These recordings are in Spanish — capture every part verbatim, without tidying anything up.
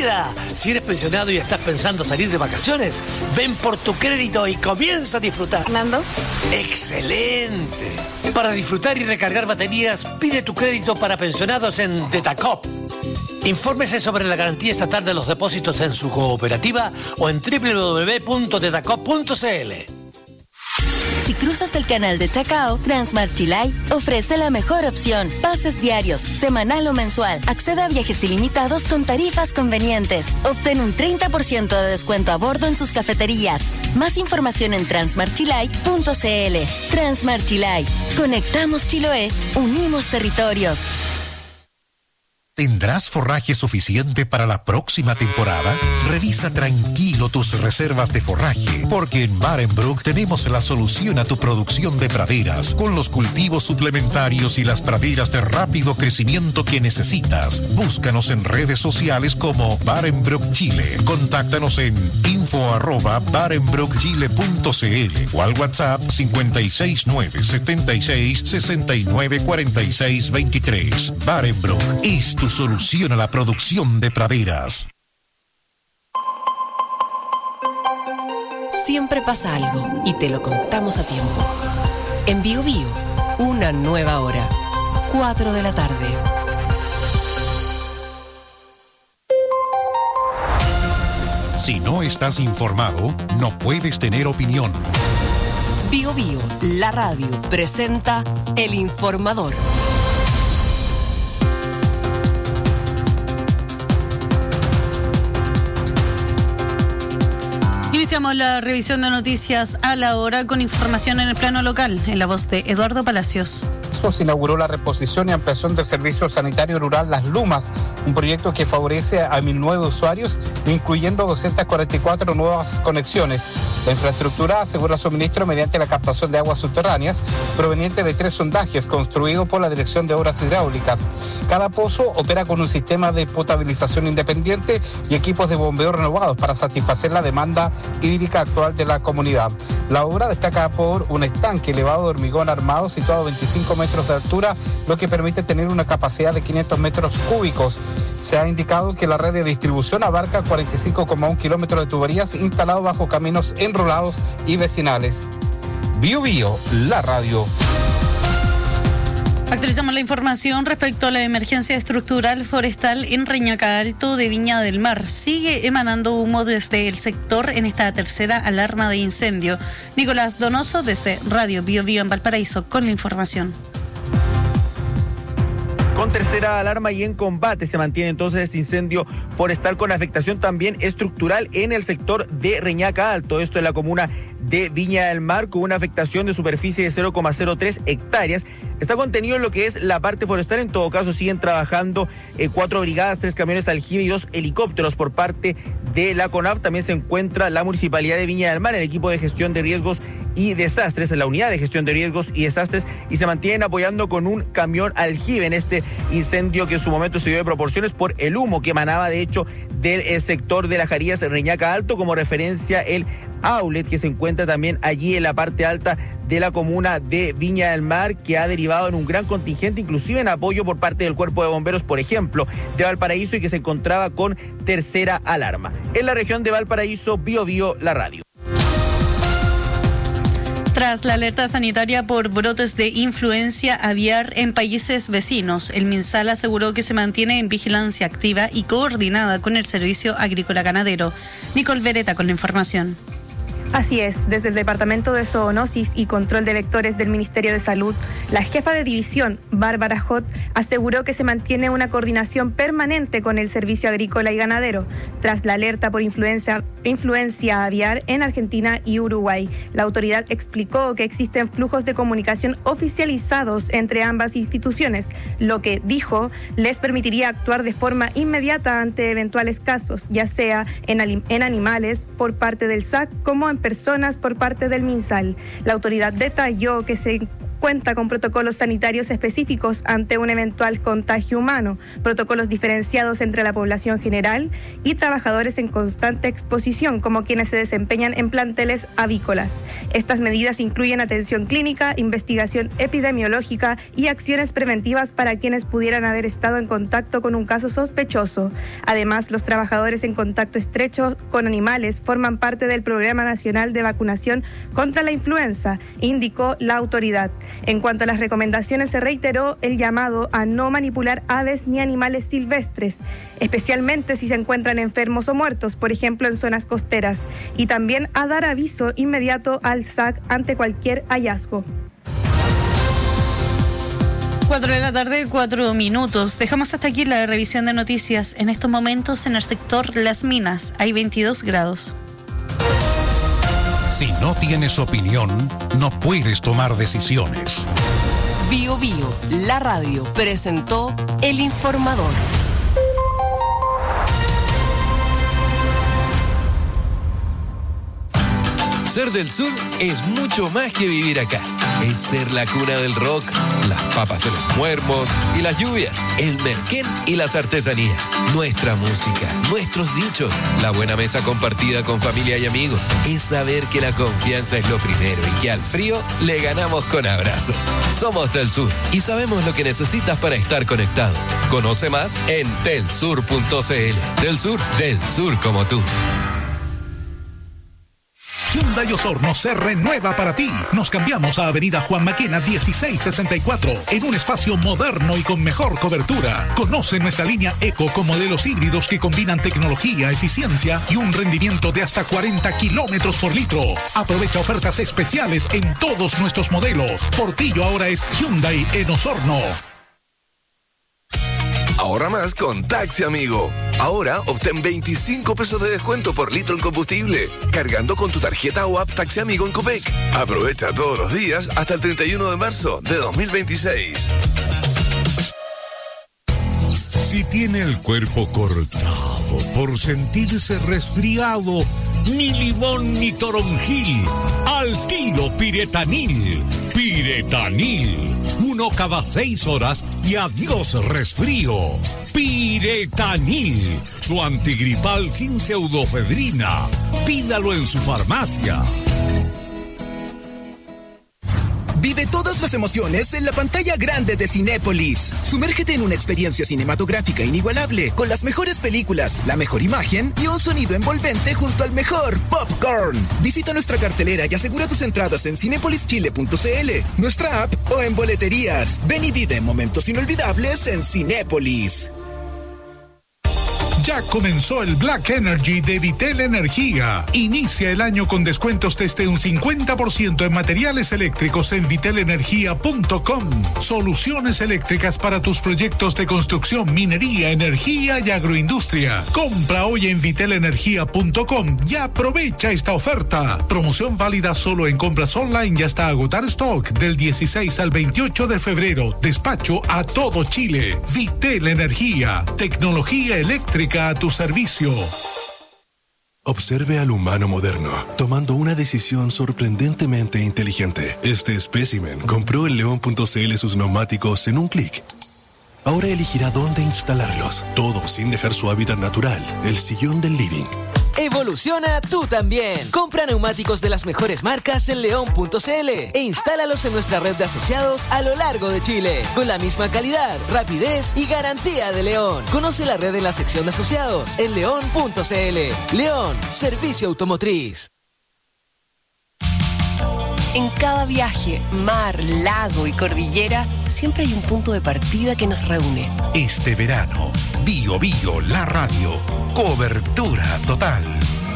vida. Si eres pensionado y estás pensando salir de vacaciones, ven por tu crédito y comienza a disfrutar. ¿Fernando? ¡Excelente! Para disfrutar y recargar baterías, pide tu crédito para pensionados en Detacop. Infórmese sobre la garantía estatal de los depósitos en su cooperativa o en doble u doble u doble u punto detacop punto c l. Si cruzas el canal de Chacao, Transmart Chilay ofrece la mejor opción. Pases diarios, semanal o mensual. Accede a viajes ilimitados con tarifas convenientes. Obtén un treinta por ciento de descuento a bordo en sus cafeterías. Más información en transmart chilay punto c l. Transmart Chilay. Conectamos Chiloé, unimos territorios. ¿Tendrás forraje suficiente para la próxima temporada? Revisa tranquilo tus reservas de forraje, porque en Barenbrook tenemos la solución a tu producción de praderas, con los cultivos suplementarios y las praderas de rápido crecimiento que necesitas. Búscanos en redes sociales como Barenbrook Chile. Contáctanos en info arroba barenbrook chile punto c l o al WhatsApp cinco seis nueve siete seis seis nueve cuatro seis dos tres. Barenbrook es tu solución a la producción de praderas. Siempre pasa algo y te lo contamos a tiempo. En Bio Bio, una nueva hora, cuatro de la tarde. Si no estás informado, no puedes tener opinión. Bio Bio, la radio, presenta El Informador. Iniciamos la revisión de noticias a la hora con información en el plano local, en la voz de Eduardo Palacios. Se inauguró la reposición y ampliación del servicio sanitario rural Las Lumas, un proyecto que favorece a mil nueve usuarios, incluyendo doscientas cuarenta y cuatro nuevas conexiones. La infraestructura asegura suministro mediante la captación de aguas subterráneas proveniente de tres sondajes construidos por la Dirección de Obras Hidráulicas. Cada pozo opera con un sistema de potabilización independiente y equipos de bombeo renovados para satisfacer la demanda hídrica actual de la comunidad. La obra destaca por un estanque elevado de hormigón armado situado a veinticinco metros de altura, lo que permite tener una capacidad de quinientos metros cúbicos. Se ha indicado que la red de distribución abarca cuarenta y cinco coma uno kilómetros de tuberías instalados bajo caminos enrolados y vecinales. Bio Bio, la radio. Actualizamos la información respecto a la emergencia estructural forestal en Reñaca Alto de Viña del Mar. Sigue emanando humo desde el sector en esta tercera alarma de incendio. Nicolás Donoso desde Radio Bio Bio en Valparaíso con la información. Con tercera alarma y en combate se mantiene entonces este incendio forestal con afectación también estructural en el sector de Reñaca Alto. Esto en la comuna de Viña del Mar, con una afectación de superficie de cero coma cero tres hectáreas. Está contenido en lo que es la parte forestal. En todo caso, siguen trabajando eh, cuatro brigadas, tres camiones aljibe y dos helicópteros por parte de la CONAF. También se encuentra la Municipalidad de Viña del Mar, el equipo de gestión de riesgos y desastres, en la unidad de gestión de riesgos y desastres, y se mantienen apoyando con un camión aljibe en este incendio que en su momento se dio de proporciones por el humo que emanaba de hecho del eh, sector de las Jarías Reñaca Alto. Como referencia, el outlet que se encuentra también allí en la parte alta de la comuna de Viña del Mar, que ha derivado en un gran contingente, inclusive en apoyo por parte del Cuerpo de Bomberos, por ejemplo, de Valparaíso, y que se encontraba con tercera alarma. En la región de Valparaíso, Bio Bio, la radio. Tras la alerta sanitaria por brotes de influencia aviar en países vecinos, el MinSal aseguró que se mantiene en vigilancia activa y coordinada con el Servicio Agrícola Ganadero. Nicole Beretta con la información. Así es, desde el Departamento de Zoonosis y Control de Vectores del Ministerio de Salud, la jefa de división, Bárbara Hot, aseguró que se mantiene una coordinación permanente con el Servicio Agrícola y Ganadero, tras la alerta por influencia, influencia aviar en Argentina y Uruguay. La autoridad explicó que existen flujos de comunicación oficializados entre ambas instituciones, lo que, dijo, les permitiría actuar de forma inmediata ante eventuales casos, ya sea en, en animales por parte del S A C como en personas por parte del MinSal. La autoridad detalló que se cuenta con protocolos sanitarios específicos ante un eventual contagio humano, protocolos diferenciados entre la población general y trabajadores en constante exposición, como quienes se desempeñan en planteles avícolas. Estas medidas incluyen atención clínica, investigación epidemiológica y acciones preventivas para quienes pudieran haber estado en contacto con un caso sospechoso. Además, los trabajadores en contacto estrecho con animales forman parte del Programa Nacional de Vacunación contra la Influenza, indicó la autoridad. En cuanto a las recomendaciones, se reiteró el llamado a no manipular aves ni animales silvestres, especialmente si se encuentran enfermos o muertos, por ejemplo en zonas costeras, y también a dar aviso inmediato al S A C ante cualquier hallazgo. Cuatro de la tarde, cuatro minutos. Dejamos hasta aquí la revisión de noticias. En estos momentos en el sector Las Minas hay veintidós grados. Si no tienes opinión, no puedes tomar decisiones. Bio Bio, la radio, presentó El Informador. Ser del sur es mucho más que vivir acá. Es ser la cuna del rock, las papas de los muermos y las lluvias, el merquén y las artesanías, nuestra música, nuestros dichos, la buena mesa compartida con familia y amigos. Es saber que la confianza es lo primero y que al frío le ganamos con abrazos. Somos del sur y sabemos lo que necesitas para estar conectado. Conoce más en telsur punto cl. Del sur, del sur como tú. Hyundai Osorno se renueva para ti. Nos cambiamos a Avenida Juan Maquena dieciséis sesenta y cuatro en un espacio moderno y con mejor cobertura. Conoce nuestra línea Eco con modelos híbridos que combinan tecnología, eficiencia y un rendimiento de hasta cuarenta kilómetros por litro. Aprovecha ofertas especiales en todos nuestros modelos. Portillo ahora es Hyundai en Osorno. Ahorra más con Taxi Amigo. Ahora obtén veinticinco pesos de descuento por litro en combustible, cargando con tu tarjeta o app Taxi Amigo en Copec. Aprovecha todos los días hasta el treinta y uno de marzo de dos mil veintiséis. Si tiene el cuerpo cortado por sentirse resfriado, ni limón ni toronjil, al tiro Piretanil. Piretanil. Uno cada seis horas y adiós resfrío. Piretanil, su antigripal sin pseudofedrina. Pídalo en su farmacia. Vive todas las emociones en la pantalla grande de Cinépolis. Sumérgete en una experiencia cinematográfica inigualable, con las mejores películas, la mejor imagen y un sonido envolvente junto al mejor popcorn. Visita nuestra cartelera y asegura tus entradas en cinépolis chile punto cl, nuestra app o en boleterías. Ven y vive momentos inolvidables en Cinépolis. Ya comenzó el Black Energy de Vitel Energía. Inicia el año con descuentos desde un cincuenta por ciento en materiales eléctricos en vitel energía punto com. Soluciones eléctricas para tus proyectos de construcción, minería, energía y agroindustria. Compra hoy en vitel energía punto com y aprovecha esta oferta. Promoción válida solo en compras online y hasta agotar stock del dieciséis al veintiocho de febrero. Despacho a todo Chile. Vitel Energía. Tecnología eléctrica a tu servicio. Observe al humano moderno, tomando una decisión sorprendentemente inteligente. Este espécimen compró en león punto cl sus neumáticos en un clic. Ahora elegirá dónde instalarlos, todo sin dejar su hábitat natural, el sillón del living. Evoluciona tú también. Compra neumáticos de las mejores marcas en león punto cl e instálalos en nuestra red de asociados a lo largo de Chile, con la misma calidad, rapidez y garantía de León. Conoce la red en la sección de asociados en león punto cl. León, servicio automotriz. En cada viaje, mar, lago y cordillera, siempre hay un punto de partida que nos reúne. Este verano, Bio Bio, la radio, cobertura total.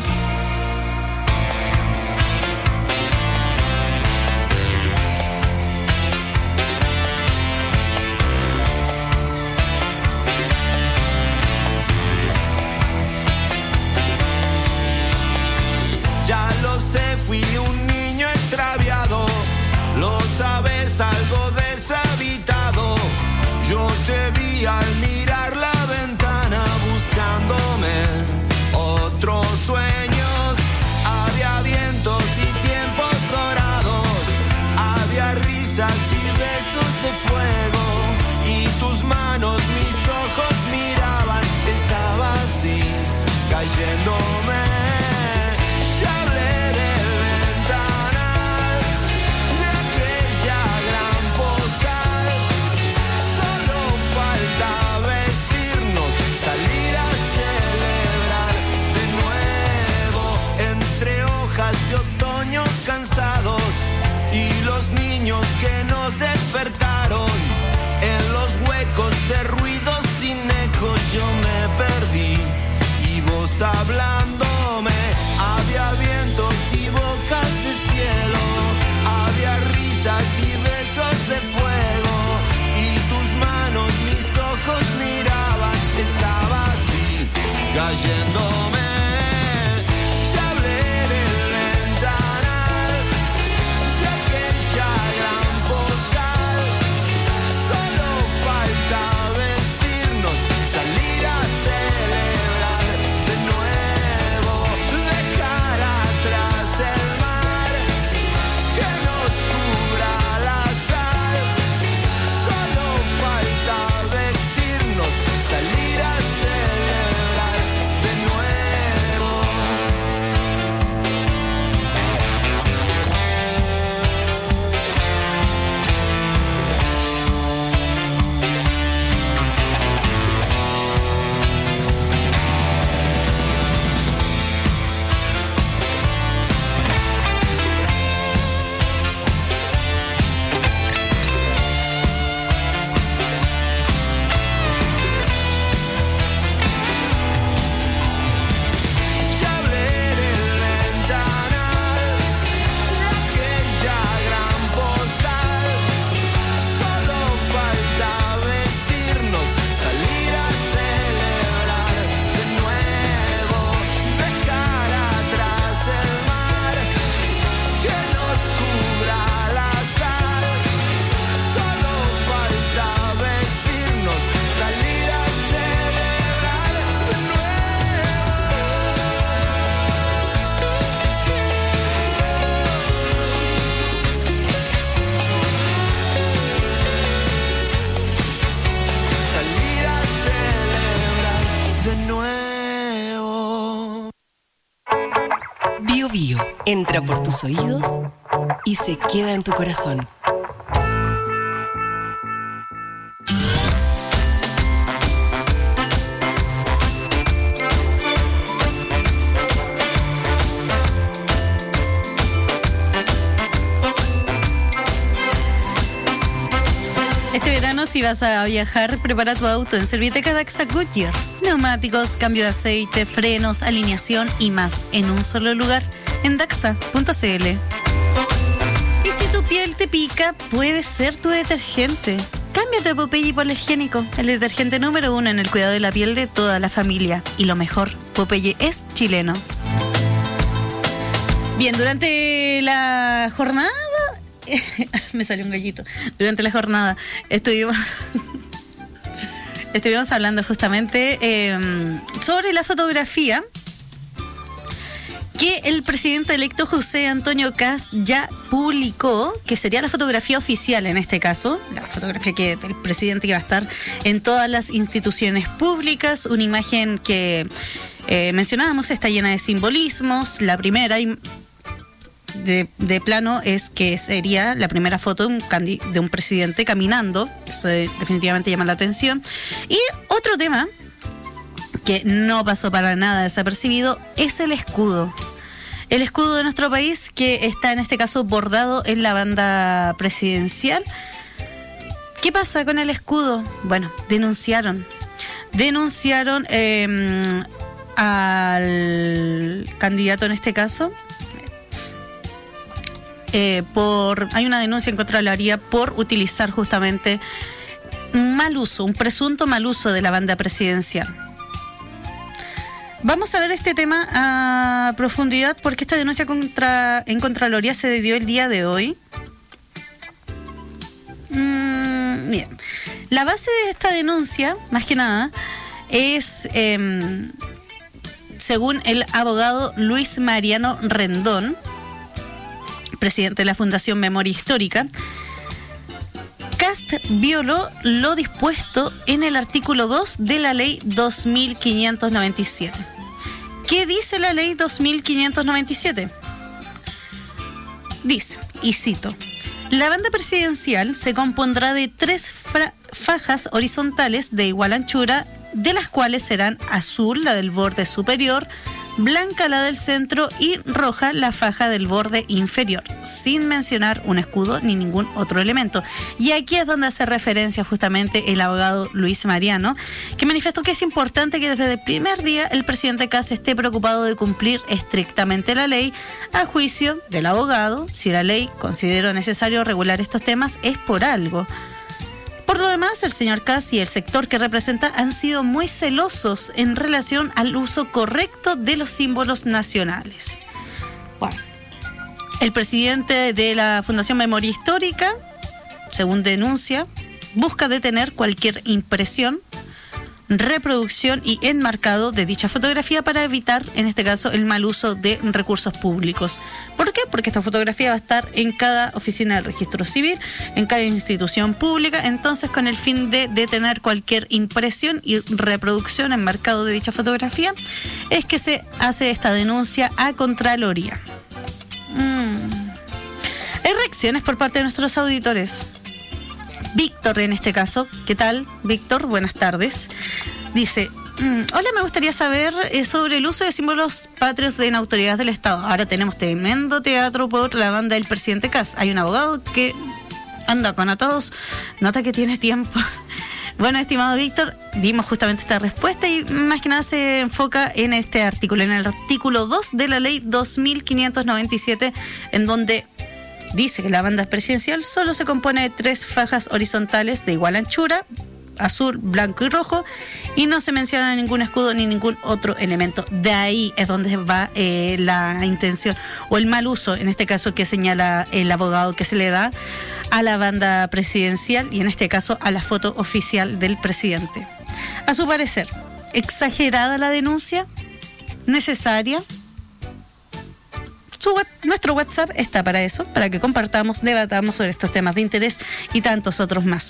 Ya lo sé, fui un niño extraviado, lo sabes, algo deshabitado. Yo te vi al mirar la ventana buscándome otro sueño. hablándome. Había vientos y bocas de cielo, había risas y besos de fuego, y tus manos mis ojos miraban. Estaba así, cayéndome. Ya hablé del ventanal de aquella gran postal. Solo falta vestirnos, salir a celebrar de nuevo, dejar atrás el mar que nos cubra la sal. Solo falta vestirnos, salir a celebrar de nuevo. Ya hablé del ventanal de aquella gran postal. Solo falta vestirnos, salir a celebrar de nuevo, dejar atrás el mar que nos cubra la sal. Solo falta vestirnos, salir a celebrar de nuevo. Salir a celebrar de nuevo. Bio Bio entra por tus oídos y se queda en tu corazón. Este verano, si vas a viajar, prepara tu auto en Serviteca Daxa Goodyear. Neumáticos, cambio de aceite, frenos, alineación y más en un solo lugar en daxa punto c l. Y si tu piel te pica, puede ser tu detergente. Cámbiate a Popeye Hipoalergénico, el detergente número uno en el cuidado de la piel de toda la familia. Y lo mejor, Popeye es chileno. Bien, durante la jornada... me salió un gallito. Durante la jornada estuvimos estuvimos hablando justamente eh, sobre la fotografía que el presidente electo José Antonio Kast ya publicó, que sería la fotografía oficial en este caso, la fotografía que del presidente que va a estar en todas las instituciones públicas, una imagen que eh, mencionábamos, está llena de simbolismos. La primera y De, de plano es que sería la primera foto de un, candi- de un presidente caminando. Esto de- definitivamente llama la atención. Y otro tema que no pasó para nada desapercibido es el escudo. El escudo de nuestro país, que está en este caso bordado en la banda presidencial. ¿Qué pasa con el escudo? Bueno, denunciaron. Denunciaron eh, al candidato en este caso. Eh, por hay una denuncia en Contraloría por utilizar justamente un mal uso, un presunto mal uso de la banda presidencial. Vamos a ver este tema a profundidad porque esta denuncia contra, en Contraloría se dio el día de hoy. Mm, bien, la base de esta denuncia, más que nada, es eh, según el abogado Luis Mariano Rendón, presidente de la Fundación Memoria Histórica. Kast violó lo dispuesto en el artículo dos de la ley dos mil quinientos noventa y siete. ¿Qué dice la ley dos mil quinientos noventa y siete? Dice, y cito: la banda presidencial se compondrá de tres fra- fajas horizontales de igual anchura, de las cuales serán azul la del borde superior, blanca la del centro y roja la faja del borde inferior, sin mencionar un escudo ni ningún otro elemento. Y aquí es donde hace referencia justamente el abogado Luis Mariano, que manifestó que es importante que desde el primer día el presidente Kast esté preocupado de cumplir estrictamente la ley. A juicio del abogado, si la ley consideró necesario regular estos temas, es por algo. Por lo demás, el señor Kast y el sector que representa han sido muy celosos en relación al uso correcto de los símbolos nacionales. Bueno, el presidente de la Fundación Memoria Histórica, según denuncia, busca detener cualquier impresión, reproducción y enmarcado de dicha fotografía para evitar, en este caso, el mal uso de recursos públicos. ¿Por qué? Porque esta fotografía va a estar en cada oficina del registro civil, en cada institución pública, entonces con el fin de detener cualquier impresión y reproducción enmarcado de dicha fotografía, es que se hace esta denuncia a Contraloría. Mm. Hay reacciones por parte de nuestros auditores. Víctor, en este caso. ¿Qué tal, Víctor? Buenas tardes. Dice, hola, me gustaría saber eh, sobre el uso de símbolos patrios en autoridades del Estado. Ahora tenemos tremendo teatro por la banda del presidente Kast. Hay un abogado que anda con atados. Nota que tiene tiempo. Bueno, estimado Víctor, dimos justamente esta respuesta y más que nada se enfoca en este artículo, en el artículo dos de la ley dos mil quinientos noventa y siete, en donde dice que la banda presidencial solo se compone de tres fajas horizontales de igual anchura, azul, blanco y rojo, y no se menciona ningún escudo ni ningún otro elemento. De ahí es donde va eh, la intención o el mal uso, en este caso que señala el abogado, que se le da a la banda presidencial y en este caso a la foto oficial del presidente. A su parecer, ¿exagerada la denuncia? ¿Necesaria? Su, nuestro WhatsApp está para eso, para que compartamos, debatamos sobre estos temas de interés y tantos otros más.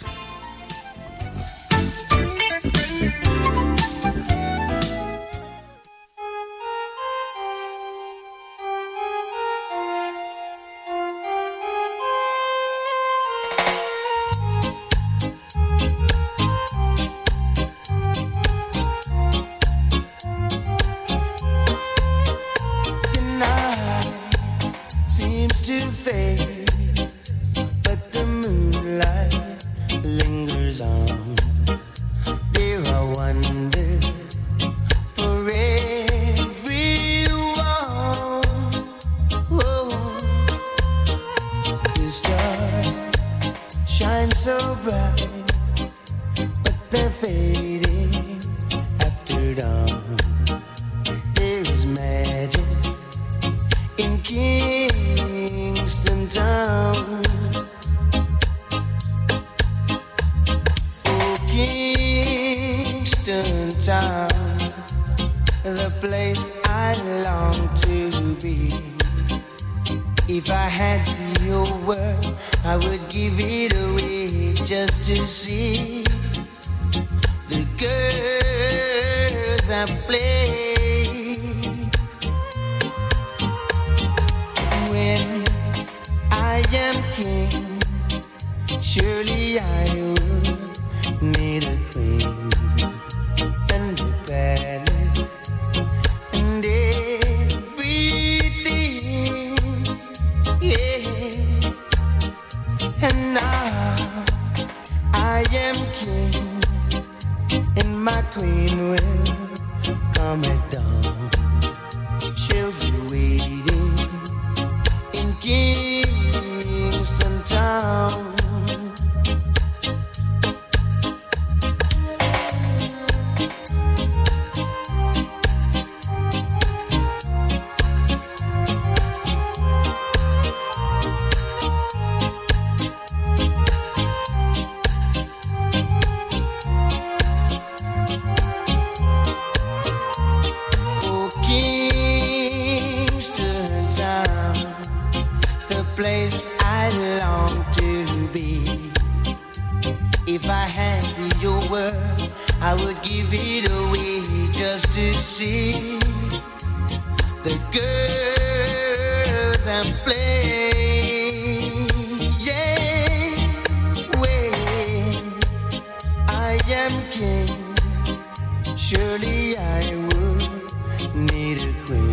Surely I would need a queen.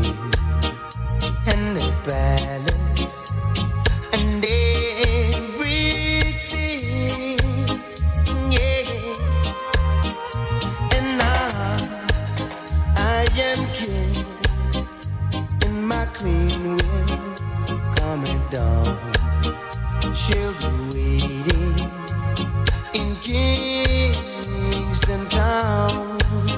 Lion King in my queen will come at dawn. She'll be waiting in Kingston Town.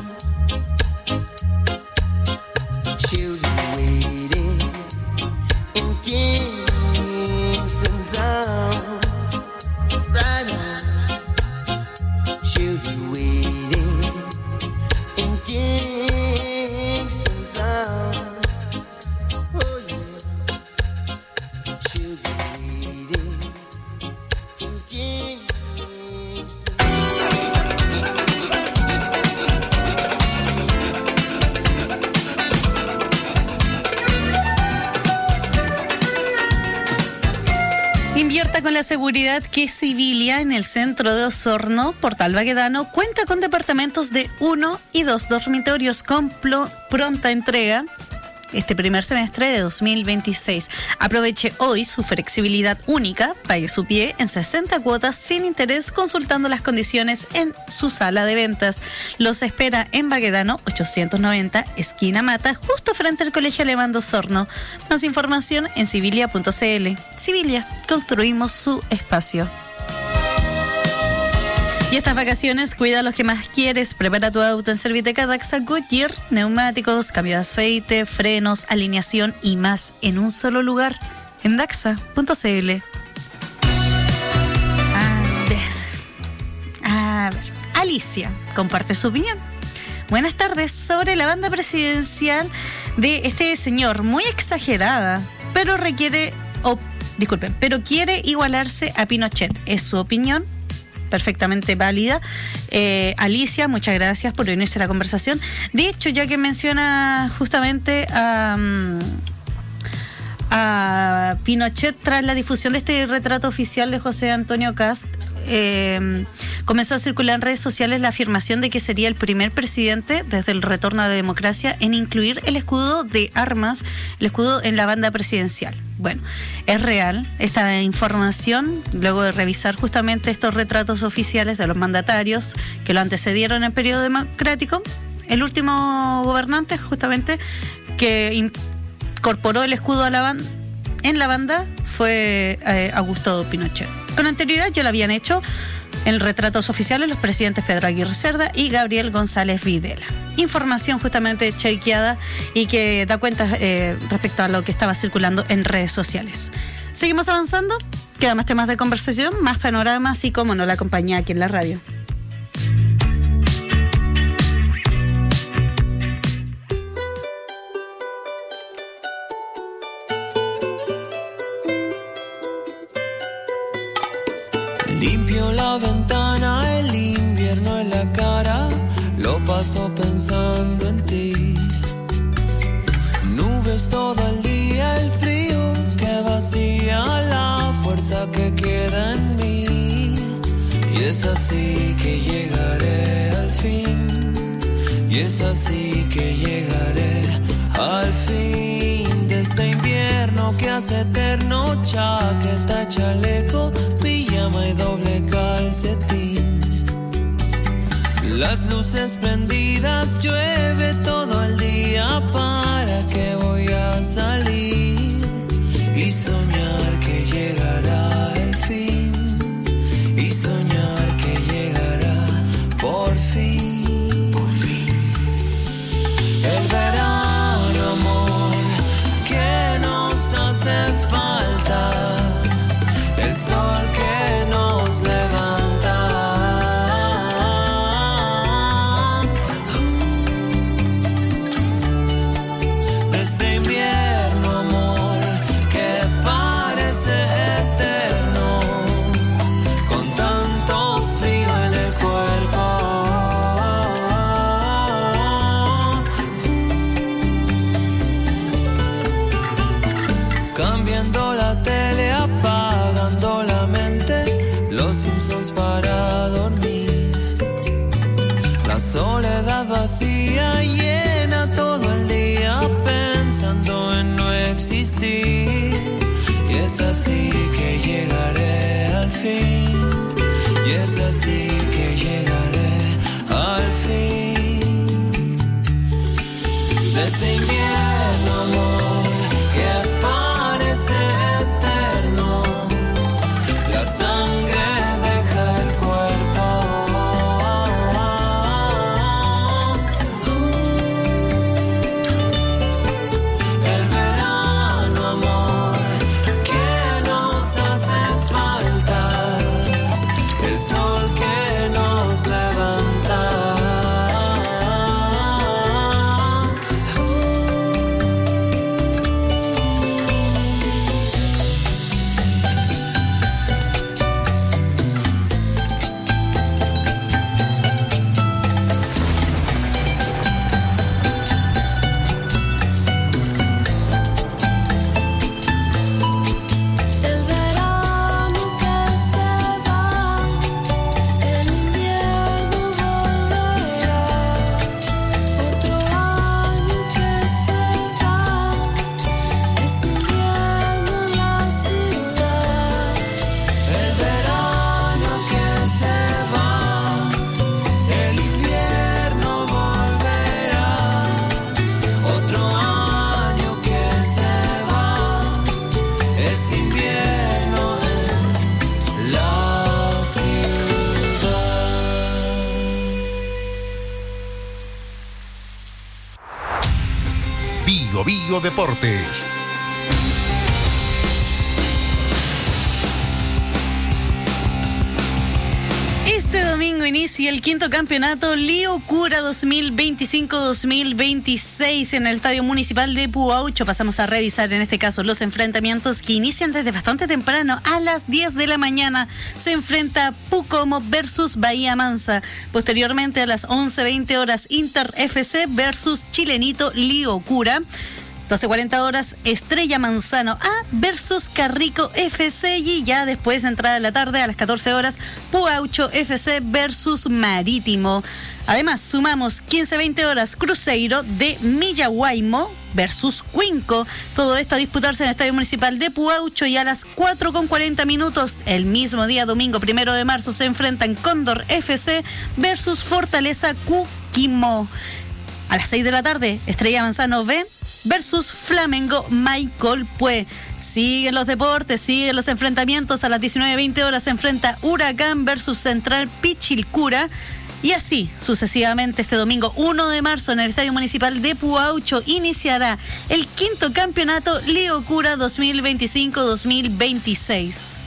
She'll be waiting in Kingston Town. Right now, she'll be waiting in Kingston Town. Oh yeah, she'll be waiting in Kingston. Invierta con la seguridad que Civilia en el centro de Osorno. Portal Baquedano cuenta con departamentos de uno y dos dormitorios con plo- pronta entrega este primer semestre de dos mil veintiséis. Aproveche hoy su flexibilidad única, pague su pie en sesenta cuotas sin interés consultando las condiciones en su sala de ventas. Los espera en Baquedano ochocientos noventa, esquina Mata, justo frente al Colegio Alemán de Osorno. Más información en civilia punto c l. Civilia, construimos su espacio. Y estas vacaciones, cuida a los que más quieres. Prepara tu auto en Serviteca Daxa Goodyear. Neumáticos, cambio de aceite, frenos, alineación y más en un solo lugar. En daxa punto c l. A ver. A ver. Alicia comparte su opinión. Buenas tardes. Sobre la banda presidencial de este señor, muy exagerada, pero requiere... Oh, disculpen, pero quiere igualarse a Pinochet. ¿Es su opinión? Perfectamente válida. Eh, Alicia, muchas gracias por unirse a la conversación. De hecho, ya que menciona justamente a, a Pinochet tras la difusión de este retrato oficial de José Antonio Kast, eh, comenzó a circular en redes sociales la afirmación de que sería el primer presidente desde el retorno a la democracia en incluir el escudo de armas, el escudo en la banda presidencial. Bueno, es real esta información, luego de revisar justamente estos retratos oficiales de los mandatarios que lo antecedieron en el periodo democrático. El último gobernante justamente que incorporó el escudo a la banda, en la banda fue eh, Augusto Pinochet. Con anterioridad ya lo habían hecho en retratos oficiales los presidentes Pedro Aguirre Cerda y Gabriel González Videla. Información justamente chequeada y que da cuenta eh, respecto a lo que estaba circulando en redes sociales. Seguimos avanzando, quedan más temas de conversación, más panoramas y cómo no la compañía aquí en la radio. Limpio la ventana, el invierno en la cara, lo paso pensando en ti. Nubes todo el día, el frío que vacía la fuerza que queda en mí. Y es así que llegaré al fin, y es así que llegaré al fin de este invierno que hace eterno. Chaqueta, chaleco, pijama y doble calcetín. Las luces prendidas, llueve todo el día. ¿Para qué voy a salir y soñar que llegará el fin? Y soñar que llegará por fin. Por fin. El verano, amor, que nos hace falta. El sol que nos levanta. Este invierno, amor, que parece eterno, con tanto frío en el cuerpo. Cambiando la tele, apagando la mente, los Simpsons para dormir. La soledad vacía llena todo el día, pensando en no existir. Y es así que llegaré al fin, y es así que llegaré al fin. de este invierno, amor, que parece eterno. La sangre deja el cuerpo. El verano, amor, que nos hace falta. El sol que nos levanta. Bio Bio Deportes. Este domingo inicia el quinto campeonato Liocura dos mil veinticinco dos mil veintiséis en el Estadio Municipal de Puaucho. Pasamos a revisar en este caso los enfrentamientos que inician desde bastante temprano. A las diez de la mañana se enfrenta Pucomo versus Bahía Mansa. Posteriormente a las once veinte horas Inter F C versus Chilenito Liocura. doce cuarenta horas Estrella Manzano A versus Carrico F C, y ya después, entrada de la tarde, a las catorce horas Puaucho F C versus Marítimo. Además, sumamos quince veinte horas Cruzeiro de Millahuaymo versus Cuinco. Todo esto a disputarse en el Estadio Municipal de Puaucho, y a las cuatro con cuarenta minutos el mismo día, domingo primero de marzo, se enfrentan Cóndor F C versus Fortaleza Cuquimó. A las seis de la tarde Estrella Manzano B versus Flamengo Maicolpué. Siguen los deportes, siguen los enfrentamientos. A las diecinueve veinte horas se enfrenta Huracán versus Central Pichilcura. Y así sucesivamente. Este domingo uno de marzo en el Estadio Municipal de Puaucho iniciará el quinto campeonato Liocura dos mil veinticinco dos mil veintiséis.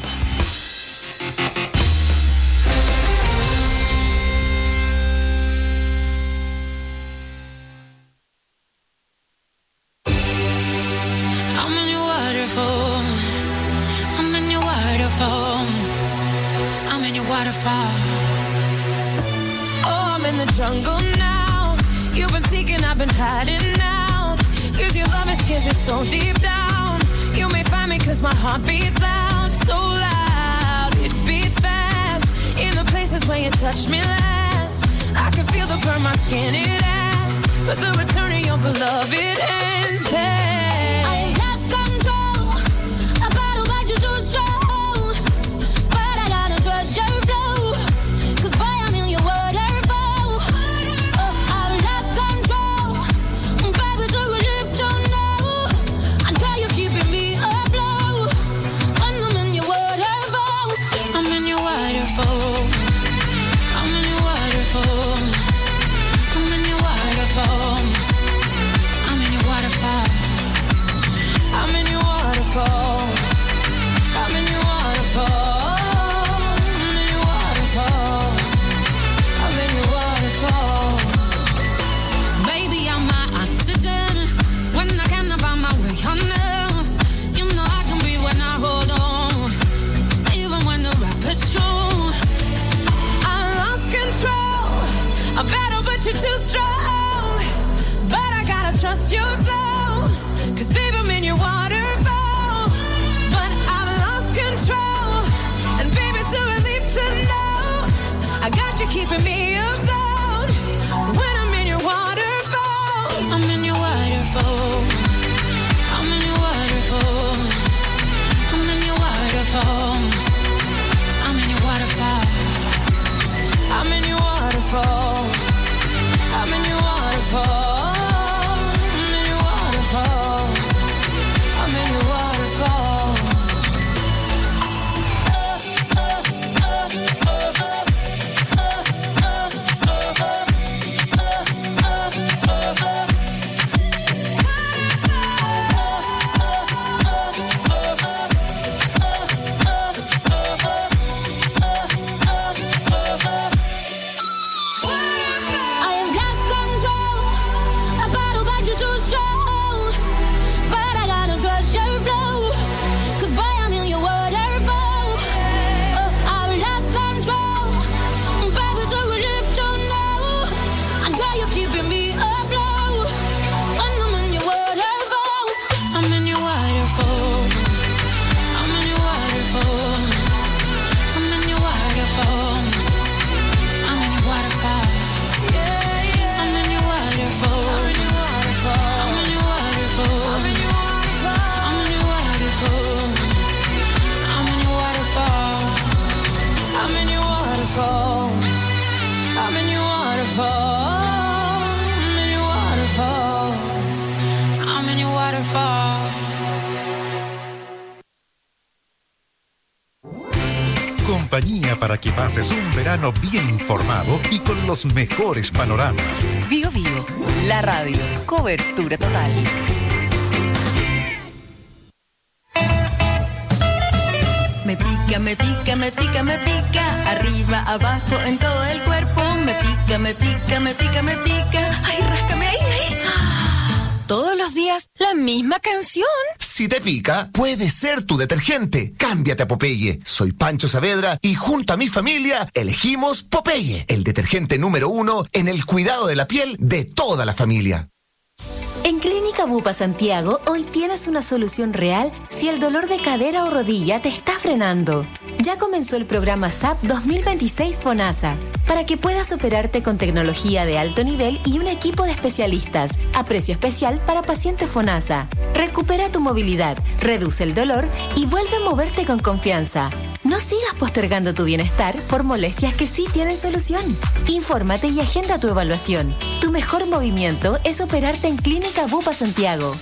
Oh, I'm in the jungle now. You've been seeking, I've been hiding out. Cause your love scares me so deep down. You may find me cause my heart beats loud. So loud, it beats fast. In the places where you touch me last. I can feel the burn, my skin it asks. But the return of your beloved ends. Hey. I lost control. A battle but you too strong. But I gotta trust your flow. Cause boy, I'm in your waterfall. Oh, I've lost control. Baby, do you live to know? Until you're keeping me afloat. When I'm in your waterfall. I'm in your waterfall. I'm in your waterfall. I'm in your waterfall. I'm in your waterfall. compañía para que pases un verano bien informado y con los mejores panoramas. Bio Bio, la radio, cobertura total. Me pica, me pica, me pica, me pica, arriba, abajo, en todo el cuerpo. Me pica, me pica, me pica, me pica. Ay, ráscame ahí, ahí. Todos los días, la misma canción. Si te pica, puede ser tu detergente. Cámbiate a Popeye. Soy Pancho Saavedra y junto a mi familia elegimos Popeye, el detergente número uno en el cuidado de la piel de toda la familia. En Clínica Bupa Santiago, hoy tienes una solución real si el dolor de cadera o rodilla te está frenando. Ya comenzó el programa S A P dos mil veintiséis FONASA, para que puedas operarte con tecnología de alto nivel y un equipo de especialistas, a precio especial para pacientes FONASA. Recupera tu movilidad, reduce el dolor y vuelve a moverte con confianza. No sigas postergando tu bienestar por molestias que sí tienen solución. Infórmate y agenda tu evaluación. Tu mejor movimiento es operarte en Clínica Bupa Santiago.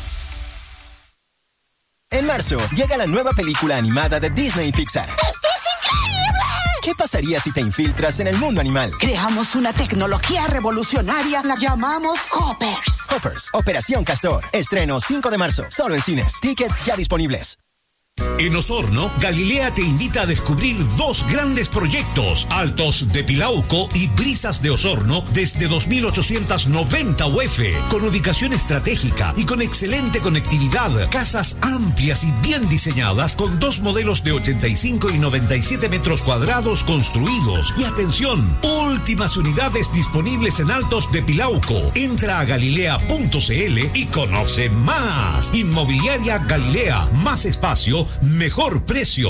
En marzo, llega la nueva película animada de Disney y Pixar. ¡Esto es increíble! ¿Qué pasaría si te infiltras en el mundo animal? Creamos una tecnología revolucionaria, la llamamos Hoppers. Hoppers, Operación Castor. Estreno cinco de marzo, solo en cines. Tickets ya disponibles. En Osorno, Galilea te invita a descubrir dos grandes proyectos, Altos de Pilauco y Brisas de Osorno, desde dos mil ochocientos noventa U F, con ubicación estratégica y con excelente conectividad, casas amplias y bien diseñadas, con dos modelos de ochenta y cinco y noventa y siete metros cuadrados construidos. Y atención, últimas unidades disponibles en Altos de Pilauco. Entra a galilea punto c l y conoce más. Inmobiliaria Galilea, más espacio, mejor precio.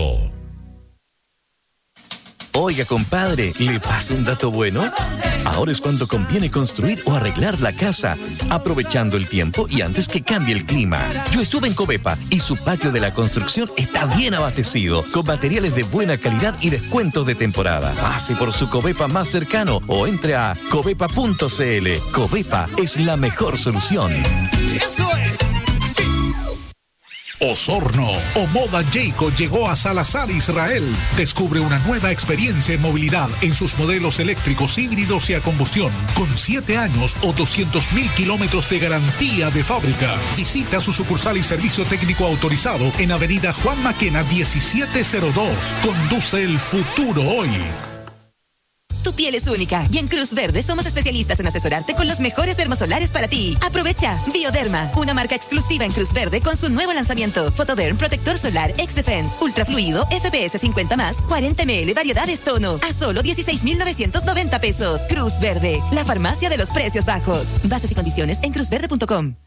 Oiga, compadre, ¿le paso un dato bueno? Ahora es cuando conviene construir o arreglar la casa, aprovechando el tiempo y antes que cambie el clima. Yo estuve en Covepa y su patio de la construcción está bien abastecido, con materiales de buena calidad y descuentos de temporada. Pase por su Covepa más cercano o entre a covepa punto c l. Covepa es la mejor solución. ¡Eso es! ¡Sí! Osorno o Moda Jayco llegó a Salazar, Israel. Descubre una nueva experiencia en movilidad en sus modelos eléctricos, híbridos y a combustión, con siete años o doscientos mil kilómetros de garantía de fábrica. Visita su sucursal y servicio técnico autorizado en Avenida Juan Maquena diecisiete cero dos. Conduce el futuro hoy. Tu piel es única y en Cruz Verde somos especialistas en asesorarte con los mejores dermosolares para ti. Aprovecha Bioderma, una marca exclusiva en Cruz Verde con su nuevo lanzamiento. Photoderm Protector Solar X-Defense, Ultrafluido F P S cincuenta más, cuarenta mililitros, variedades tono, a solo dieciséis mil novecientos noventa pesos. Cruz Verde, la farmacia de los precios bajos. Bases y condiciones en cruz verde punto com.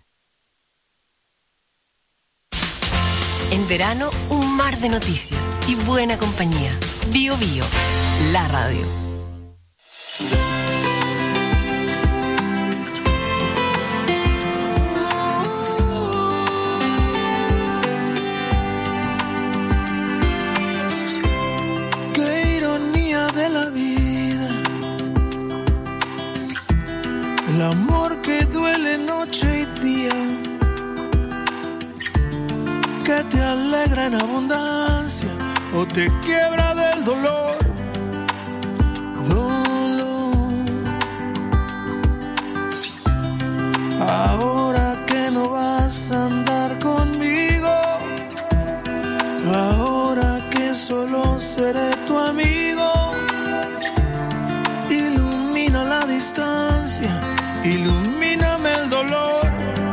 En verano, un mar de noticias y buena compañía. Bio Bio, la radio. Qué ironía de la vida, el amor que duele noche y día, que te alegra en abundancia o te quiebra del dolor. Ahora que no vas a andar conmigo, ahora que solo seré tu amigo, ilumina la distancia, ilumíname el dolor.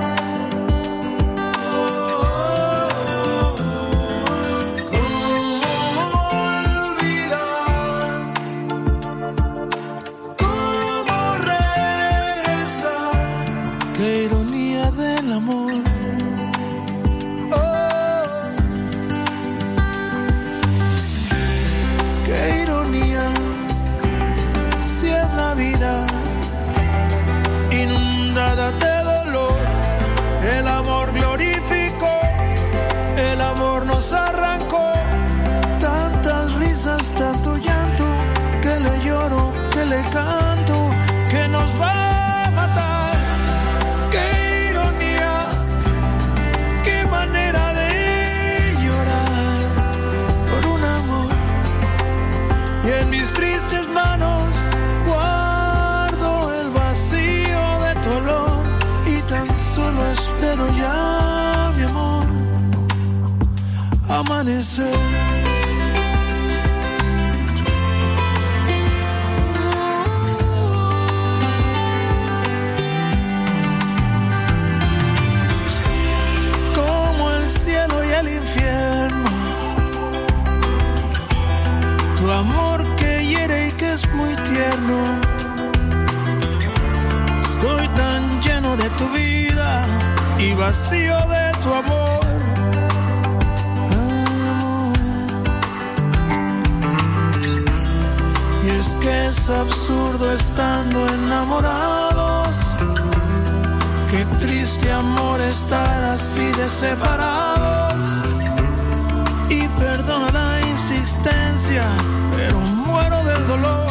Inundada de dolor, el amor glorificó, el amor nos arrancó, tantas risas, tanto llanto, que le lloro, que le canto, que nos va a matar. Qué ironía espero ya, mi amor, amanecer. Como el cielo y el infierno, tu amor que hiere y que es muy tierno. Estoy tan lleno de tu vida y vacío de tu amor. Amor. Y es que es absurdo estando enamorados. Qué triste amor estar así de separados. Y perdona la insistencia, pero muero del dolor.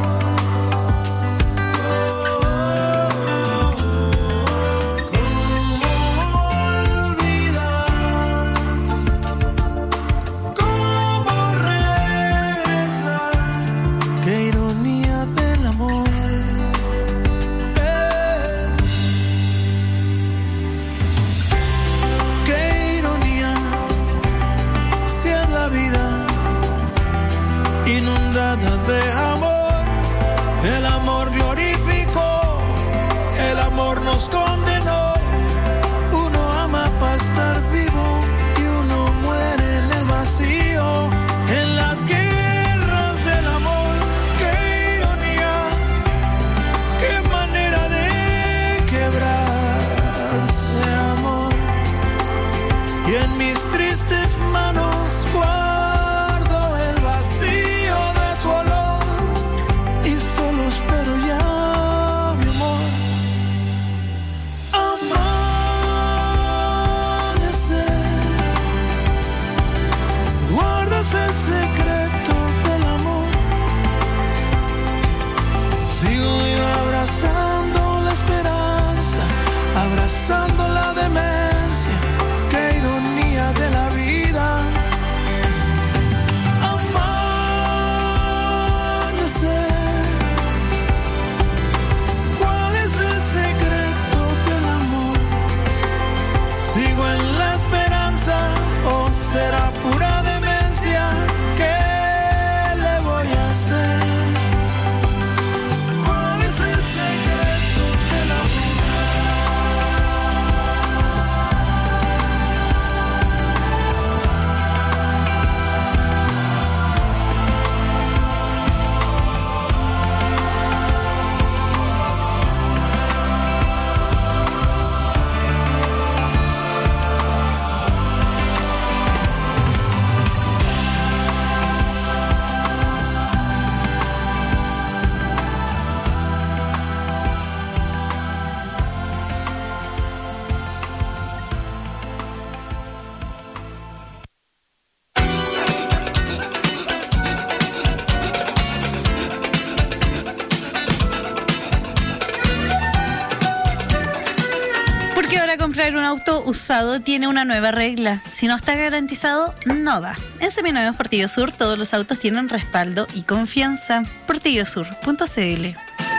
De amor, el amor glorificó, el amor nos condenó. Uno ama para estar vivo y uno muere en el vacío, en las guerras del amor. Qué ironía, qué manera de quebrarse, amor. Y en mis tristes manos guardo el vacío. Espero ya, mi amor, amanecer. Guardas el secreto del amor. Sigo yo abrazando la esperanza, abrazando la demencia. Qué ironía de la vida. Sigo en la esperanza, o será pura demencia. ¿Qué le voy a hacer? ¿Cuál es el secreto de la comprar un auto usado tiene una nueva regla. Si no está garantizado, no va. En Seminuevos Portillo Sur todos los autos tienen respaldo y confianza. portillo sur punto c l.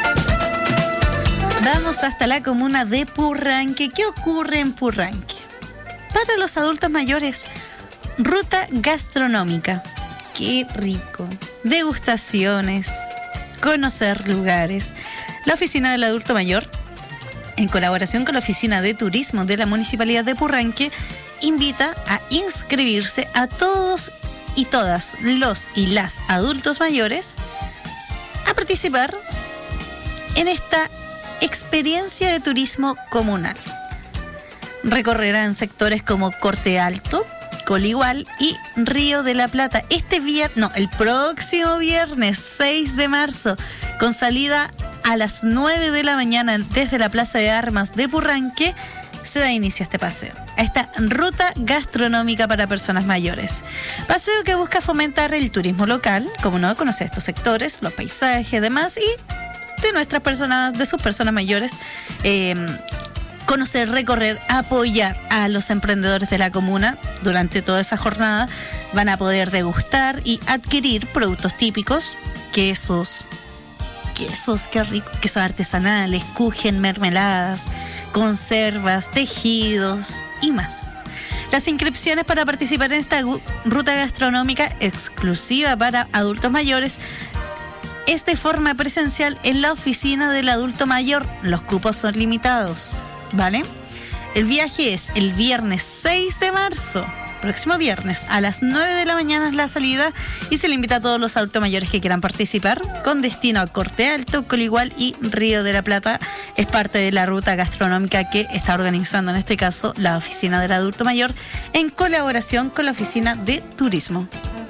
Vamos hasta la comuna de Purranque. ¿Qué ocurre en Purranque? Para los adultos mayores, ruta gastronómica. Qué rico. Degustaciones, conocer lugares. La oficina del adulto mayor, en colaboración con la Oficina de Turismo de la Municipalidad de Purranque, invita a inscribirse a todos y todas los y las adultos mayores a participar en esta experiencia de turismo comunal. Recorrerán sectores como Corte Alto, Coligual y Río de la Plata. Este viernes, no, el próximo viernes seis de marzo, con salida a las nueve de la mañana desde la Plaza de Armas de Purranque, se da inicio a este paseo, a esta ruta gastronómica para personas mayores. Paseo que busca fomentar el turismo local, como no, conocer estos sectores, los paisajes, demás, y de nuestras personas, de sus personas mayores, eh, conocer, recorrer, apoyar a los emprendedores de la comuna. Durante toda esa jornada van a poder degustar y adquirir productos típicos, quesos, quesos, qué rico, quesos artesanales, kuchen, mermeladas, conservas, tejidos y más. Las inscripciones para participar en esta gu- ruta gastronómica exclusiva para adultos mayores es de forma presencial en la oficina del adulto mayor. Los cupos son limitados, ¿vale? El viaje es el viernes seis de marzo, próximo viernes, a las nueve de la mañana es la salida y se le invita a todos los adultos mayores que quieran participar con destino a Corte Alto, Coligual y Río de la Plata. Es parte de la ruta gastronómica que está organizando en este caso la oficina del adulto mayor en colaboración con la oficina de turismo.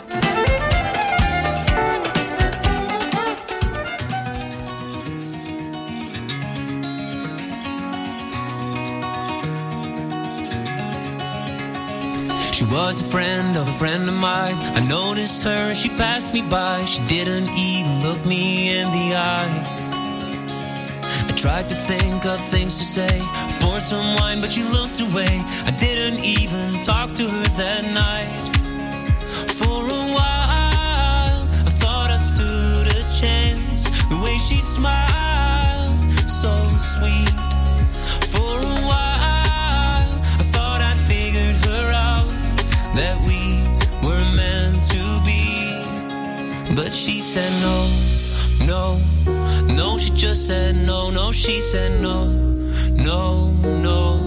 She was a friend of a friend of mine. I noticed her as she passed me by. She didn't even look me in the eye. I tried to think of things to say. I poured some wine, but she looked away. I didn't even talk to her that night. For a while, I thought I stood a chance. The way she smiled, so sweet. For a while, I thought I'd figured her out, that we were meant to be. But she said no, no, no. She just said no, no. She said no, no, no.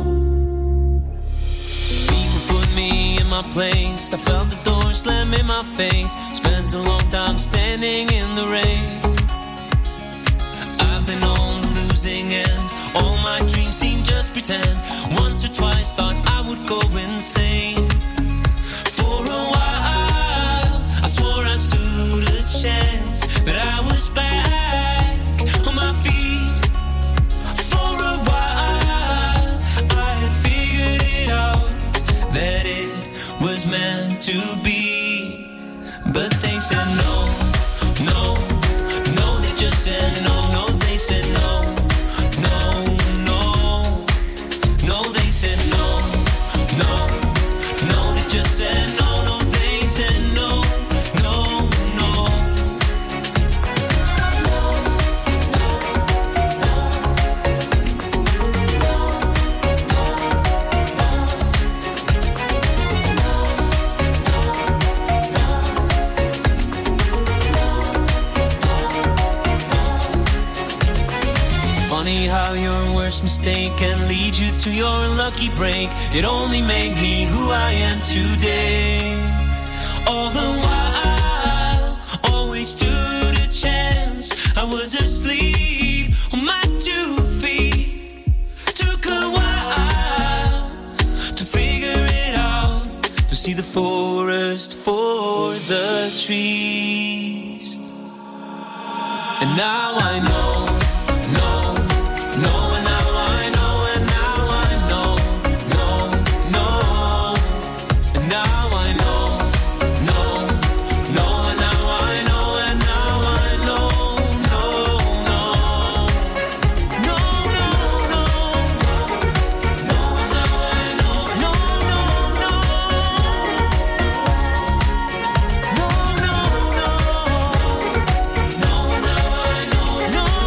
People put me in my place. I felt the door slam in my face. Spent a long time standing in the rain. I've been on the losing end. All my dreams seem just pretend. Once or twice thought I would go insane. For a while, I swore I stood a chance, that I was back on my feet. For a while, I had figured it out, that it was meant to be. But they said no, no, no. They just said no, no. They said no, no, no, no. They said no, no. No, they just said no, no, they said no, no, no. Funny how your worst mistake can lead you to your lucky break. It only made me who I am today. All the while, always stood a chance. I was asleep on my two feet. Took a while to figure it out, to see the forest for the trees. And now I know, know, know, and now I know, and now I know, know, know, and now I know, know, know, and now I know, and now I know, know, know, no, no, no, no, and now I know, no, no, no, no, no, no, no, now I know, no, no, no.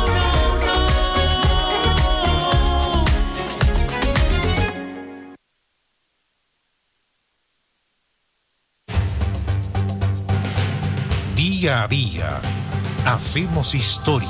Día a día, hacemos historia.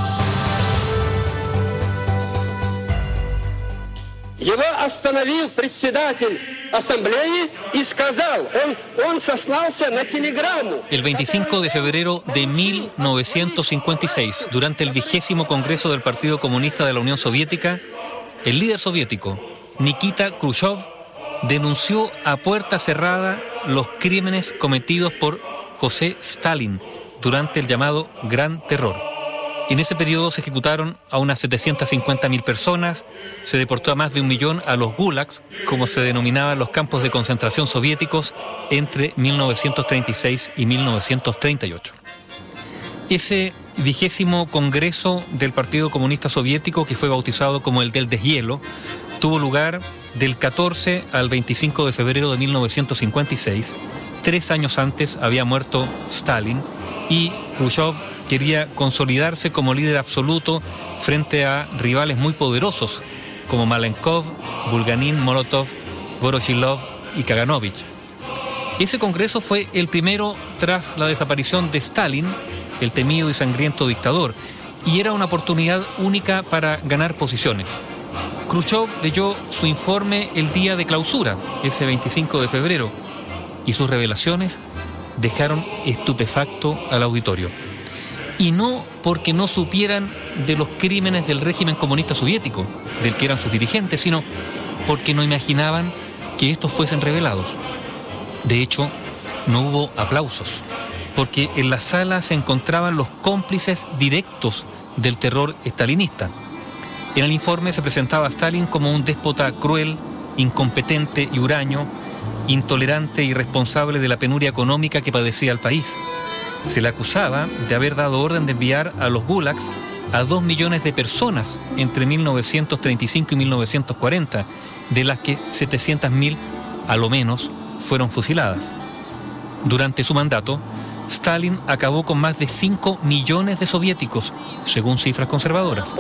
Его остановил председатель ассамблеи и сказал, он, он сослался на телеграмму. El veinticinco de febrero de mil novecientos cincuenta y seis, durante el vigésimo Congreso del Partido Comunista de la Unión Soviética, el líder soviético, Nikita Khrushchev, denunció a puerta cerrada los crímenes cometidos por José Stalin durante el llamado Gran Terror. En ese periodo se ejecutaron a unas setecientas cincuenta mil personas, se deportó a más de un millón a los gulags, como se denominaban los campos de concentración soviéticos, entre mil novecientos treinta y seis y mil novecientos treinta y ocho. Ese vigésimo Congreso del Partido Comunista Soviético, que fue bautizado como el del deshielo, tuvo lugar del catorce al veinticinco de febrero de mil novecientos cincuenta y seis. Tres años antes había muerto Stalin y Khrushchev quería consolidarse como líder absoluto frente a rivales muy poderosos como Malenkov, Bulganin, Molotov, Voroshilov y Kaganovich. Ese congreso fue el primero tras la desaparición de Stalin, el temido y sangriento dictador, y era una oportunidad única para ganar posiciones. Khrushchev leyó su informe el día de clausura, ese veinticinco de febrero, y sus revelaciones dejaron estupefacto al auditorio. Y no porque no supieran de los crímenes del régimen comunista soviético, del que eran sus dirigentes, sino porque no imaginaban que estos fuesen revelados. De hecho, no hubo aplausos, porque en la sala se encontraban los cómplices directos del terror estalinista. En el informe se presentaba a Stalin como un déspota cruel, incompetente y huraño, intolerante y responsable de la penuria económica que padecía el país. Se le acusaba de haber dado orden de enviar a los gulags a dos millones de personas entre mil novecientos treinta y cinco y mil novecientos cuarenta, de las que setecientas mil, a lo menos, fueron fusiladas. Durante su mandato, Stalin acabó con más de cinco millones de soviéticos, según cifras conservadoras.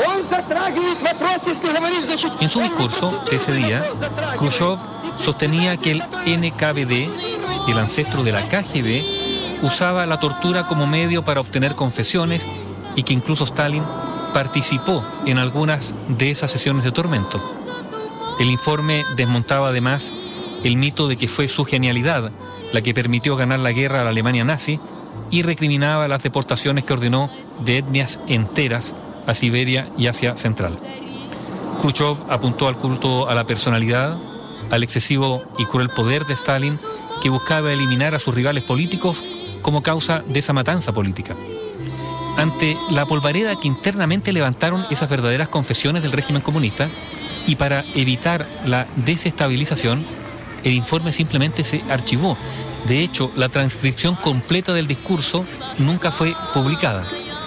En su discurso de ese día, Khrushchev sostenía que el N K V D, el ancestro de la K G B, usaba la tortura como medio para obtener confesiones y que incluso Stalin participó en algunas de esas sesiones de tormento. El informe desmontaba además el mito de que fue su genialidad la que permitió ganar la guerra a la Alemania nazi y recriminaba las deportaciones que ordenó de etnias enteras a Siberia y Asia Central. Khrushchev apuntó al culto a la personalidad, al excesivo y cruel poder de Stalin, que buscaba eliminar a sus rivales políticos como causa de esa matanza política. Ante la polvareda que internamente levantaron esas verdaderas confesiones del régimen comunista, y para evitar la desestabilización, el informe simplemente se archivó. De hecho, la transcripción completa del discurso nunca fue publicada.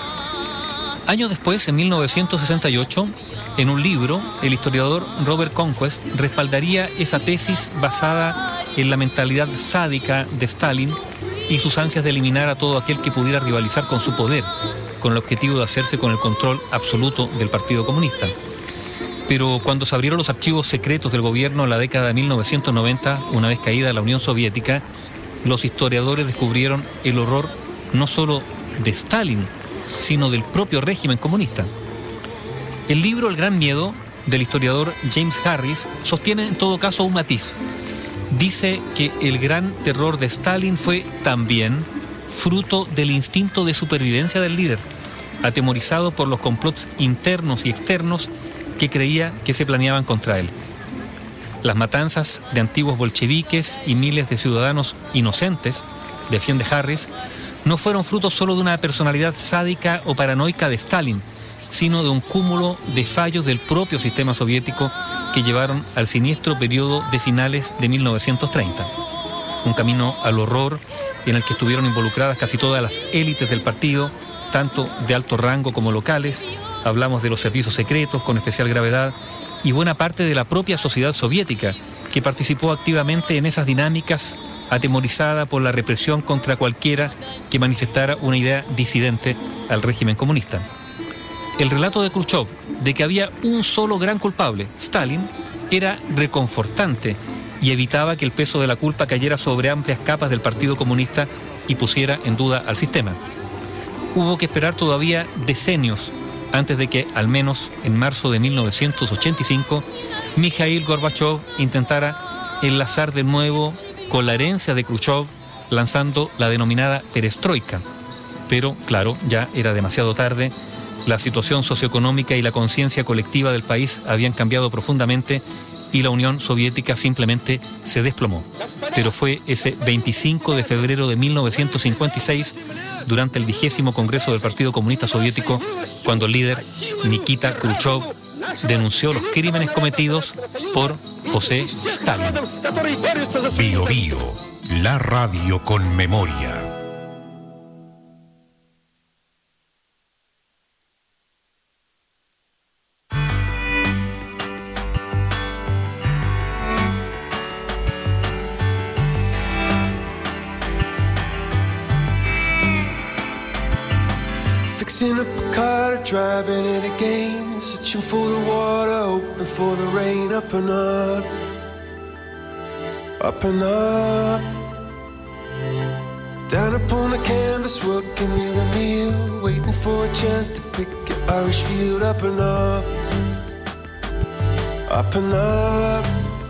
Años después, en mil novecientos sesenta y ocho, en un libro, el historiador Robert Conquest respaldaría esa tesis basada en la mentalidad sádica de Stalin y sus ansias de eliminar a todo aquel que pudiera rivalizar con su poder, con el objetivo de hacerse con el control absoluto del Partido Comunista. Pero cuando se abrieron los archivos secretos del gobierno en la década de mil novecientos noventa, una vez caída la Unión Soviética, los historiadores descubrieron el horror no solo de Stalin, sino del propio régimen comunista. El libro El Gran Miedo, del historiador James Harris, sostiene en todo caso un matiz. Dice que el gran terror de Stalin fue también fruto del instinto de supervivencia del líder, atemorizado por los complots internos y externos que creía que se planeaban contra él. Las matanzas de antiguos bolcheviques y miles de ciudadanos inocentes, defiende Harris, no fueron fruto solo de una personalidad sádica o paranoica de Stalin, sino de un cúmulo de fallos del propio sistema soviético que llevaron al siniestro periodo de finales de mil novecientos treinta. Un camino al horror en el que estuvieron involucradas casi todas las élites del partido, tanto de alto rango como locales. Hablamos de los servicios secretos con especial gravedad y buena parte de la propia sociedad soviética que participó activamente en esas dinámicas, atemorizada por la represión contra cualquiera que manifestara una idea disidente al régimen comunista. El relato de Khrushchev de que había un solo gran culpable, Stalin, era reconfortante y evitaba que el peso de la culpa cayera sobre amplias capas del Partido Comunista y pusiera en duda al sistema. Hubo que esperar todavía decenios antes de que, al menos en marzo de mil novecientos ochenta y cinco, Mikhail Gorbachev intentara enlazar de nuevo con la herencia de Khrushchev, lanzando la denominada perestroika. Pero, claro, ya era demasiado tarde. La situación socioeconómica y la conciencia colectiva del país habían cambiado profundamente y la Unión Soviética simplemente se desplomó. Pero fue ese veinticinco de febrero de mil novecientos cincuenta y seis, durante el vigésimo Congreso del Partido Comunista Soviético, cuando el líder Nikita Khrushchev denunció los crímenes cometidos por José Stalin. Bio Bio, la radio con memoria. Fixing up a car, driving it again, searching for the water, hoping for the rain. Up and up, up and up. Down upon the canvas, working in a meal, waiting for a chance to pick an Irish field. Up and up, up and up.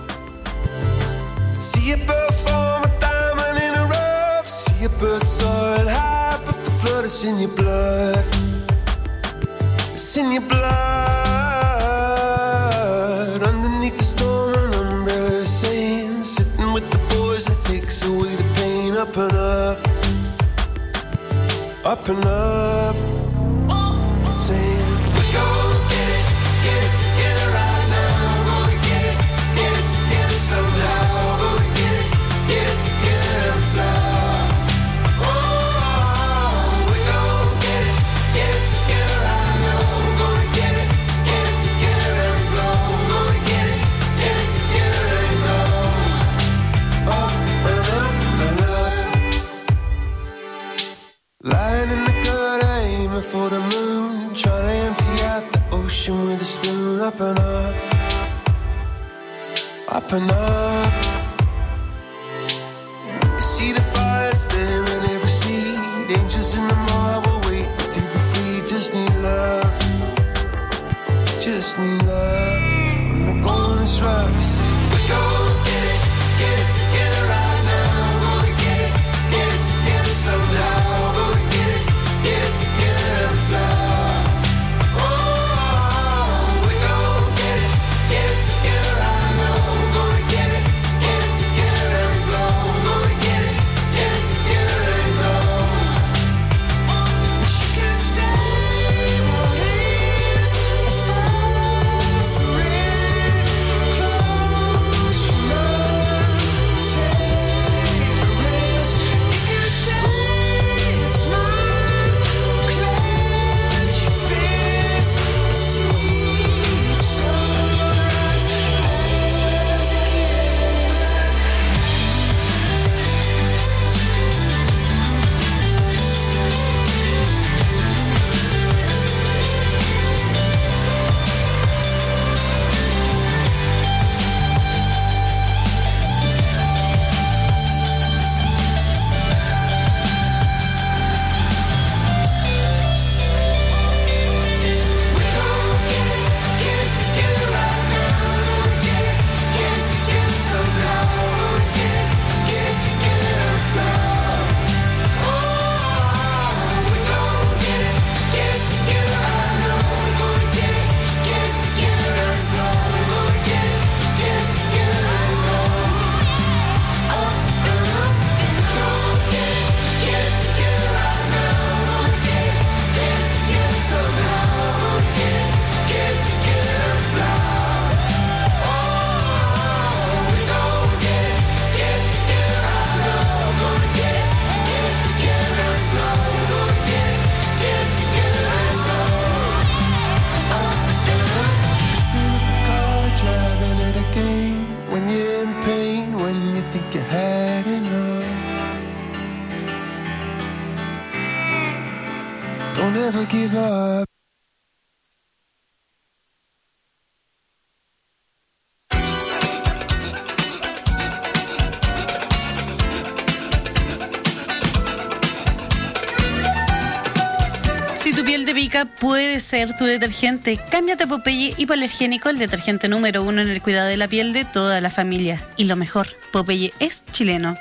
See a bird form a diamond in a rough. See a bird soaring high, but the flood is in your blood. It's in your blood. Underneath the storm, an umbrella is saying, sitting with the boys, it takes away the pain. Up and up, up and up. Saying, we're gonna get it, get it together right now. We're gonna get it, get it together somehow. We're gonna get it, get it together and fly. Oh, we're gonna get it, get it together right now. We're gonna get it, get it together and flow. We're gonna get it, get it together and go. Up and up and up. Lying in the gutter, aiming for the moon, trying to empty out the ocean with a spoon. Up and up, up and up. You see the fire staring every seed, angels in the marble waiting to be free. Just need love, just need love. When the going is rough, say we're gonna get it, get it together right now. We're gonna get it, get it together somehow. We're gonna get it, get it together and fly. Oh, we're gonna get it, get it together right now. We're gonna get it, get it together and flow. We're gonna get it, get it together and go. She can say what is if I for it. Close your eyes, take a risk. You can say it's mine. Clench your fist, see the sunrise as it gives. Driving it again when you're in pain, when you think you had enough. Don't ever give up. Si tu piel te pica, puede ser tu detergente. Cámbiate a Popeye Hipoalergénico, el detergente número uno en el cuidado de la piel de toda la familia. Y lo mejor, Popeye es chileno.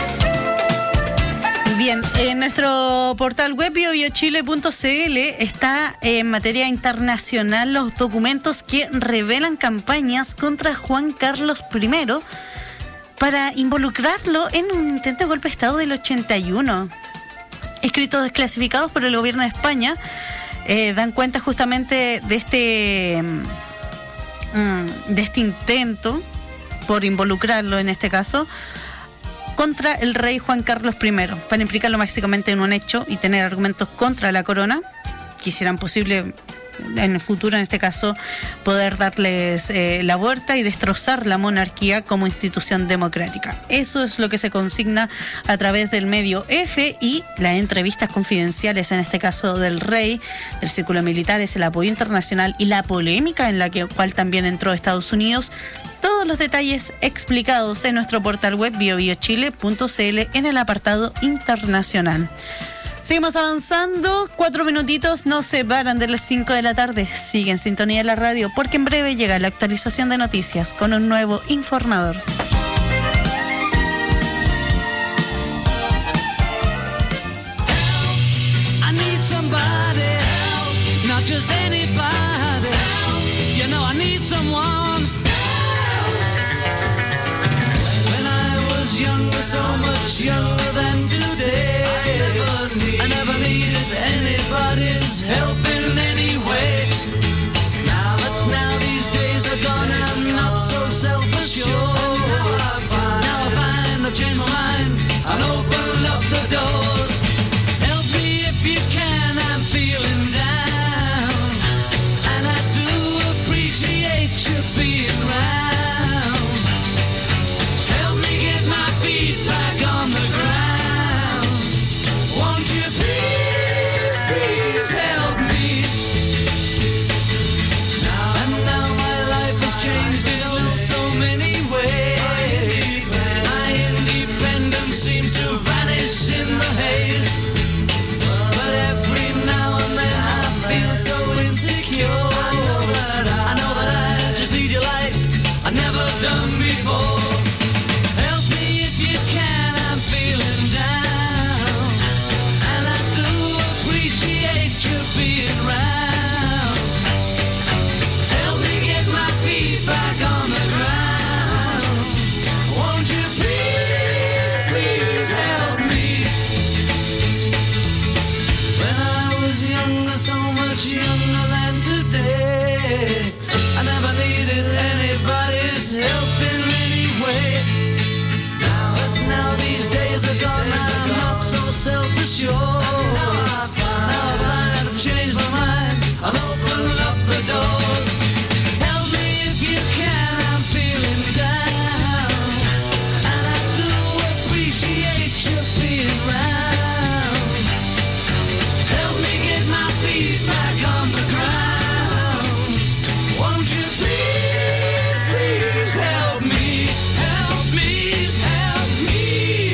Bien, en nuestro portal web bio bio chile punto c l está en materia internacional los documentos que revelan campañas contra Juan Carlos primero para involucrarlo en un intento de golpe de Estado del ochenta y uno. Escritos desclasificados por el gobierno de España eh, dan cuenta justamente de este, mm, de este intento por involucrarlo en este caso contra el rey Juan Carlos primero, para implicarlo básicamente en un hecho y tener argumentos contra la corona que hicieran posible en el futuro, en este caso, poder darles eh, la vuelta y destrozar la monarquía como institución democrática. Eso es lo que se consigna a través del medio F y las entrevistas confidenciales, en este caso del rey, del círculo militar, es el apoyo internacional y la polémica en la que, cual también entró Estados Unidos. Todos los detalles explicados en nuestro portal web bio bio chile punto c l en el apartado internacional. Seguimos avanzando, cuatro minutitos nos separan de las cinco de la tarde. Sigue en sintonía de la radio porque en breve llega la actualización de noticias con un nuevo informador. I need somebody help, not just anybody help. You know I need someone help. When I was younger, so much younger than today, I never needed anybody's help in any way. Now, but now these days are gone, I'm not so self-assured. Now I find I've changed my mind and opened up the doors. Help me if you can, I'm feeling down, and I do appreciate you being round. Help me get my feet back on the ground. Won't you please, please help me? Now and now my life has changed in oh so many ways. My independence seems to vanish in the haze. But every now and then I feel so insecure. I know that I, I know that I just need your light I've never done before. Help me if you can, I'm feeling down, and I do appreciate you being round. Help me get my feet back on the ground. Won't you please, please help me? When I was younger, so much younger than today, I never needed anybody's help in any way. Now, but now these days are gone, I'm not so self-assured. Now I find I've changed my mind, I've opened up the doors. Help me if you can, I'm feeling down, and I do appreciate you being round. Help me get my feet back on the ground. Won't you please, please help me, help me, help me.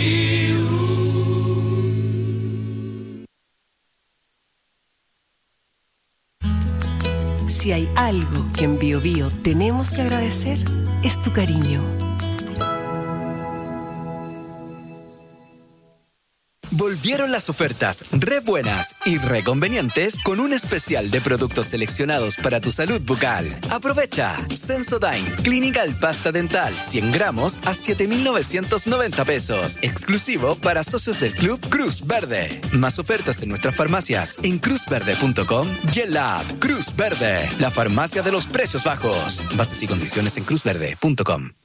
Si hay algo que en Bio Bio tenemos que agradecer, es tu cariño. Volvieron las ofertas re buenas y re convenientes con un especial de productos seleccionados para tu salud bucal. Aprovecha Sensodyne Clinical Pasta Dental cien gramos a siete mil novecientos noventa pesos, exclusivo para socios del Club Cruz Verde. Más ofertas en nuestras farmacias en cruz verde punto com y en la app Cruz Verde, la farmacia de los precios bajos. Bases y condiciones en cruz verde punto com.